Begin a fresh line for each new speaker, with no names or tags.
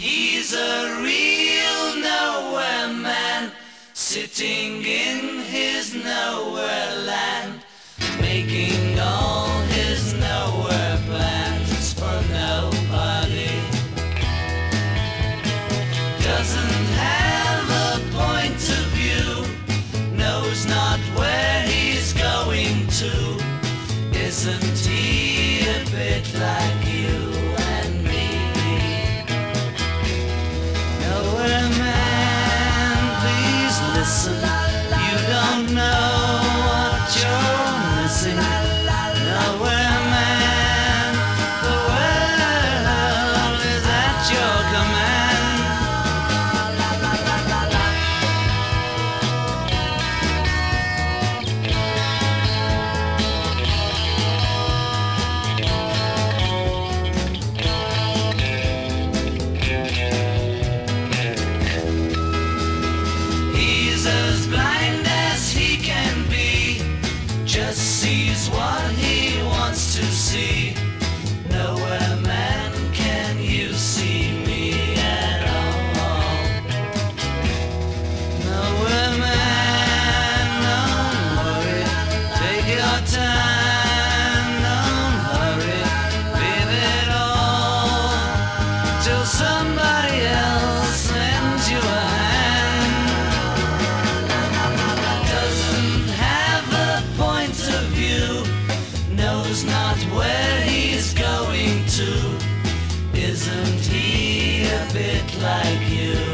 He's a real nowhere man, sitting in his nowhere land, making all his nowhere plans for nobody. Doesn't have a point of view, knows not where he's going to. Isn't he a bit like you and me? Nowhere man, please listen. You don't know what you're missing. Nowhere man, the world is at your command. Sees what he wants to see. Nowhere man, can you see me at all? Nowhere man, don't worry, take your time, don't hurry, leave it all till somebody else lends you a hand. Doesn't have a point of view, knows not where he's going to. Isn't he a bit like you?